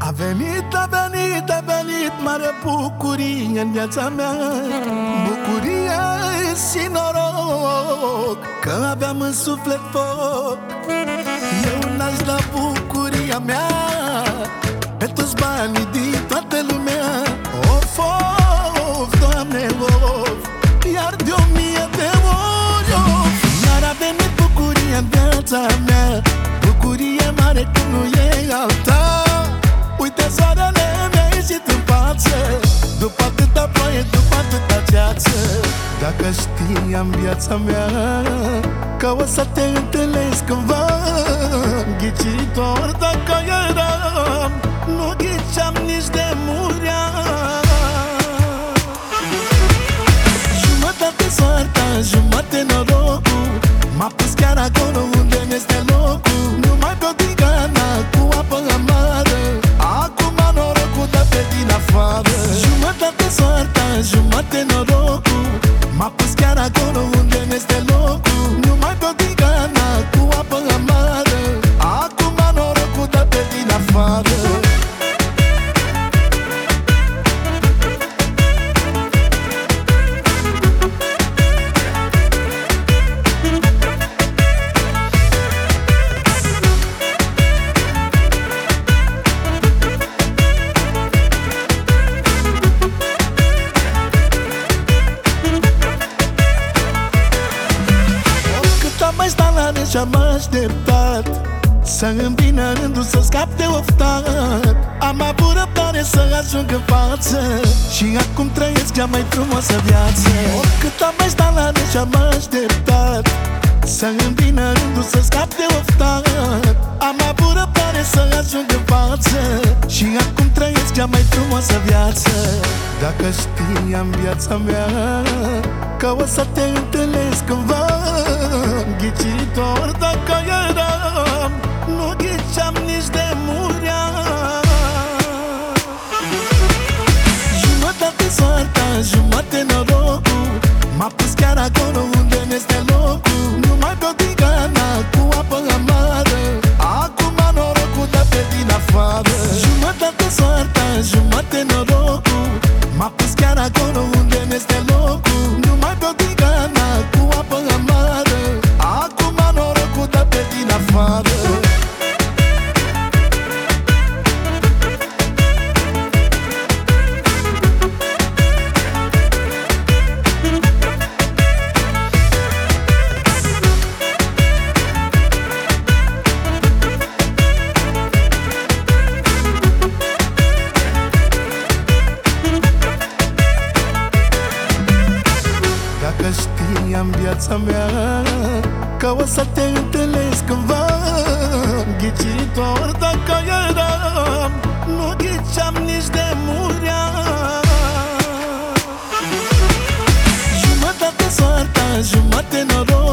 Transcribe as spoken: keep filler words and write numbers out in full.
A venit, a venit, a venit mare bucurie în viața mea. Bucurie și noroc, că aveam în suflet foc. Eu n-aș da bucuria mea pe toți banii din toată lumea. Of, of, Doamne, of, iar de o mie de ori, of. Iar a venit bucuria în viața mea, bucurie mare cum nu e alta. Uite, soarele mi-a ieșit în față, după atâta ploaie, după atâta ceață. Dacă știam viața mea că o să te întâlnesc cândva, ghicitor dacă eram, nu ghiceam nici de murea. Jumătate soarta, jumătate norocul, m-a pus chiar acolo unde mi-este locul. Nu mai beau din cana cu apă amară, acum norocul dă pe din afară. Jumătate soarta, jumătate norocul, m-a pus chiar acolo unde mi-este locul. Nu mai beau din cana cu apă amară, acum norocul dă pe din afară. Mai sta la rând și-am așteptat să-mi vină rândul să scap de oftat. Am avut răbdare să ajung în față și acum trăiesc cea mai frumoasă viață. Oricât am mai sta la rând și-am așteptat să-mi vină rândul să scap de oftat. Am avut răbdare să ajung în față și acum trăiesc cea mai frumoasă viață. Dacă știam viața mea că o să te întâlnesc cândva, ghicitor dacă eram, nu ghiceam nici de murea. Jumătate soarta, jumătate norocul, m-a pus chiar acolo unde mi-este locul. Nu mai beau din cana cu apă amară, acum norocul dă pe din afară. Jumătate soarta, jumătate norocul, m-a pus chiar acolo unde mi-este locul. Nu mai beau din cana cu apă amară, acum norocul dă pe din afară. Dacă știam viața mea că o să te întâlnesc cândva, ghicitor dacă eram, nu ghiceam nici de murea. Jumătate soarta, jumătate noroc,